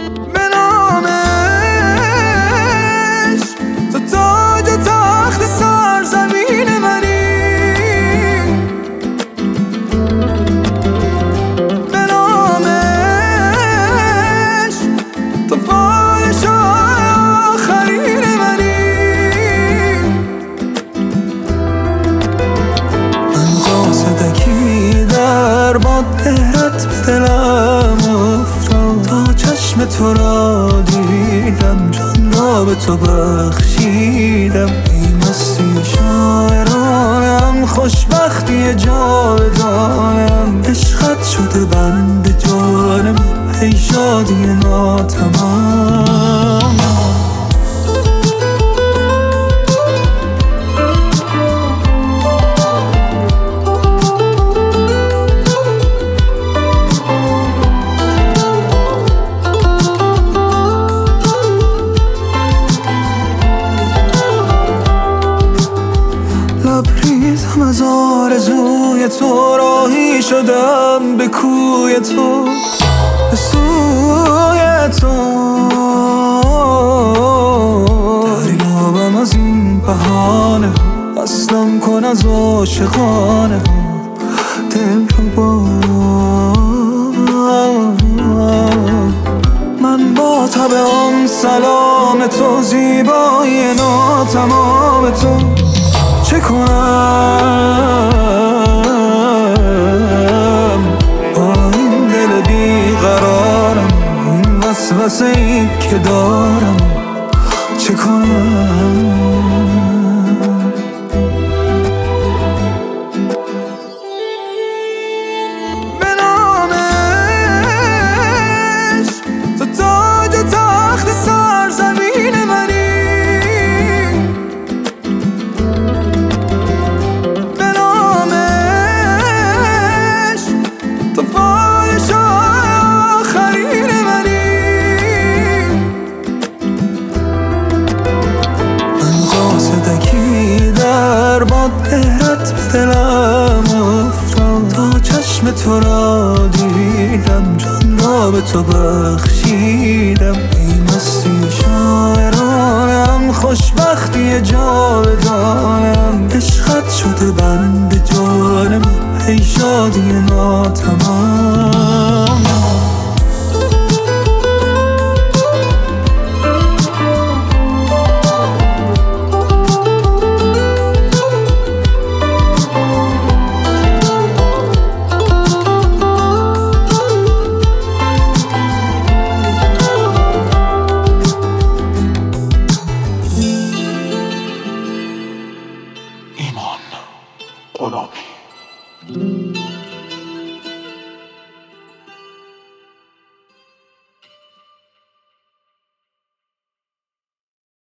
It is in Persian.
به نامش تو تاج و تخت سرزمین منی، به نامش تو پادشاه آخرین منی. من قاصدکی در باد دهرت به دلم افتاد، تا چشم تو را دیدم جان را به تو بخشیدم. ای مستی شاعرانم، خوشبختی جاودانم، عشقت شده بند جانم، ای شادی ناتمام. لبریزم از آرزوی تو، راهی شدم به کوی تو، به سوی تو. دریابم از این بهانه ها، اصلم کن از عاشقانه ها دلربا. من با طبعم سلام تو، زیبایی ناتمام تو، چه کنم با این دل بیقرارم، این وسوسه ای که دارم، چه کنم؟ به نامش تو تاج و تخت سرزمین منی، دهرت به دلم افتاد، تا چشم تو را دیدم جان را به تو بخشیدم. ای مستی شاعرانم، خوشبختی جاودانم، عشقت شده بند جانم، ای شادی ناتمام. ایمان غلامی.